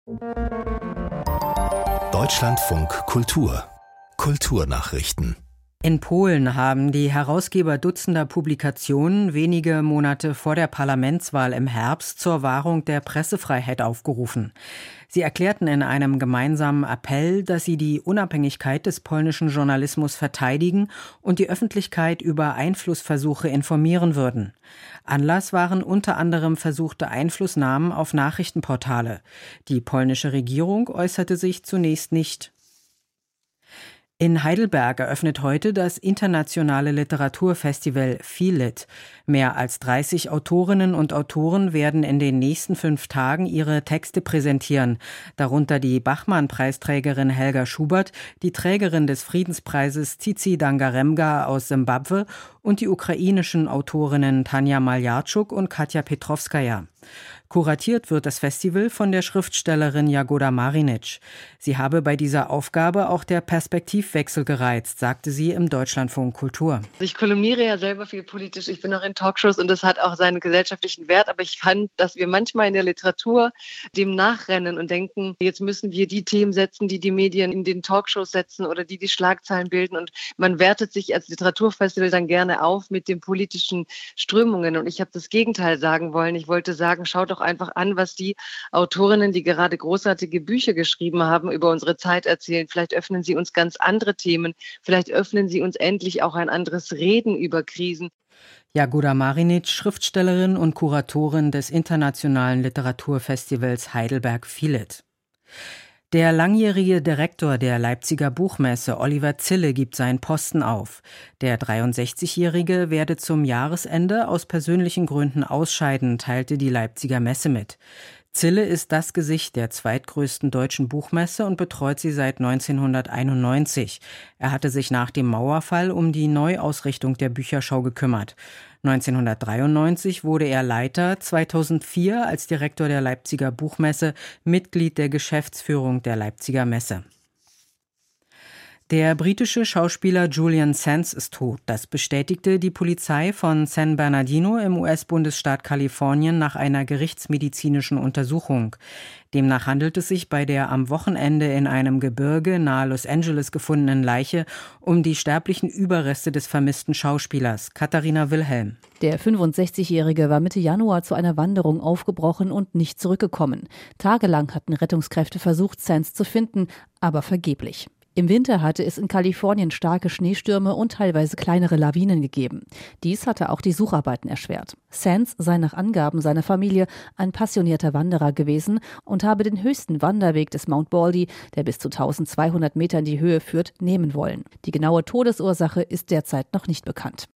Deutschlandfunk Kultur. Kulturnachrichten. In Polen haben die Herausgeber dutzender Publikationen wenige Monate vor der Parlamentswahl im Herbst zur Wahrung der Pressefreiheit aufgerufen. Sie erklärten in einem gemeinsamen Appell, dass sie die Unabhängigkeit des polnischen Journalismus verteidigen und die Öffentlichkeit über Einflussversuche informieren würden. Anlass waren unter anderem versuchte Einflussnahmen auf Nachrichtenportale. Die polnische Regierung äußerte sich zunächst nicht. In Heidelberg eröffnet heute das internationale Literaturfestival FILIT. Mehr als 30 Autorinnen und Autoren werden in den nächsten 5 Tagen ihre Texte präsentieren, darunter die Bachmann-Preisträgerin Helga Schubert, die Trägerin des Friedenspreises Tsitsi Dangarembga aus Simbabwe und die ukrainischen Autorinnen Tanja Maljarczuk und Katja Petrovskaja. Kuratiert wird das Festival von der Schriftstellerin Jagoda Marinic. Sie habe bei dieser Aufgabe auch der Perspektivwechsel gereizt, sagte sie im Deutschlandfunk Kultur. Ich kolumniere ja selber viel politisch, ich bin auch in Talkshows und das hat auch seinen gesellschaftlichen Wert, aber ich fand, dass wir manchmal in der Literatur dem nachrennen und denken, jetzt müssen wir die Themen setzen, die die Medien in den Talkshows setzen oder die Schlagzeilen bilden, und man wertet sich als Literaturfestival dann gerne auf mit den politischen Strömungen, und ich habe das Gegenteil sagen wollen. Ich wollte sagen, schaut doch einfach an, was die Autorinnen, die gerade großartige Bücher geschrieben haben, über unsere Zeit erzählen. Vielleicht öffnen sie uns ganz andere Themen. Vielleicht öffnen sie uns endlich auch ein anderes Reden über Krisen. Jagoda Marinic, Schriftstellerin und Kuratorin des internationalen Literaturfestivals Heidelberg FILIT. Der langjährige Direktor der Leipziger Buchmesse, Oliver Zille, gibt seinen Posten auf. Der 63-Jährige werde zum Jahresende aus persönlichen Gründen ausscheiden, teilte die Leipziger Messe mit. Zille ist das Gesicht der zweitgrößten deutschen Buchmesse und betreut sie seit 1991. Er hatte sich nach dem Mauerfall um die Neuausrichtung der Bücherschau gekümmert. 1993 wurde er Leiter, 2004 als Direktor der Leipziger Buchmesse Mitglied der Geschäftsführung der Leipziger Messe. Der britische Schauspieler Julian Sands ist tot. Das bestätigte die Polizei von San Bernardino im US-Bundesstaat Kalifornien nach einer gerichtsmedizinischen Untersuchung. Demnach handelt es sich bei der am Wochenende in einem Gebirge nahe Los Angeles gefundenen Leiche um die sterblichen Überreste des vermissten Schauspielers. Katharina Wilhelm. Der 65-Jährige war Mitte Januar zu einer Wanderung aufgebrochen und nicht zurückgekommen. Tagelang hatten Rettungskräfte versucht, Sands zu finden, aber vergeblich. Im Winter hatte es in Kalifornien starke Schneestürme und teilweise kleinere Lawinen gegeben. Dies hatte auch die Sucharbeiten erschwert. Sands sei nach Angaben seiner Familie ein passionierter Wanderer gewesen und habe den höchsten Wanderweg des Mount Baldy, der bis zu 1200 Meter in die Höhe führt, nehmen wollen. Die genaue Todesursache ist derzeit noch nicht bekannt.